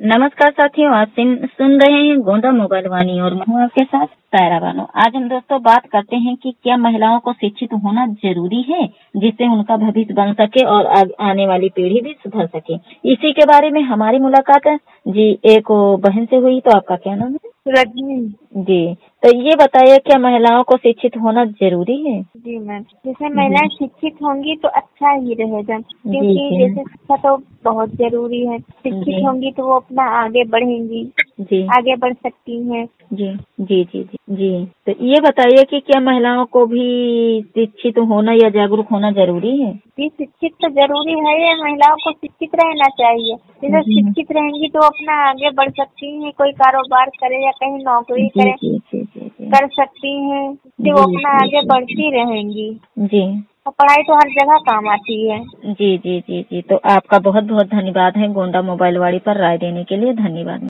नमस्कार साथियों, आप सुन रहे हैं गोंडा मोबाइल वाणी और मैं हूं आपके साथ सायरा बानो। आज हम दोस्तों बात करते हैं कि क्या महिलाओं को शिक्षित होना जरूरी है, जिससे उनका भविष्य बन सके और आने वाली पीढ़ी भी सुधर सके। इसी के बारे में हमारी मुलाकात जी एक बहन से हुई। तो आपका क्या नाम है? रजनी जी, तो ये बताइए क्या महिलाओं को शिक्षित होना जरूरी है? जी मैम, जैसे महिलाएं शिक्षित होंगी तो अच्छा ही रहेगा, क्योंकि जैसे शिक्षा तो बहुत जरूरी है। शिक्षित होंगी तो वो अपना आगे बढ़ेंगी, आगे बढ़ सकती हैं। जी जी जी जी जी। तो ये बताइए कि क्या महिलाओं को भी शिक्षित होना या जागरूक होना जरूरी है? जी, शिक्षित तो जरूरी है, ये महिलाओं को शिक्षित रहना चाहिए। जैसे शिक्षित रहेंगी तो अपना आगे बढ़ सकती हैं, कोई कारोबार करे या कहीं नौकरी करे, कर सकती हैं, जो वो अपना आगे बढ़ती रहेंगी। जी, और पढ़ाई तो हर जगह काम आती है। जी जी जी जी। तो आपका बहुत बहुत धन्यवाद है गोंडा मोबाइल वाणी पर राय देने के लिए। धन्यवाद।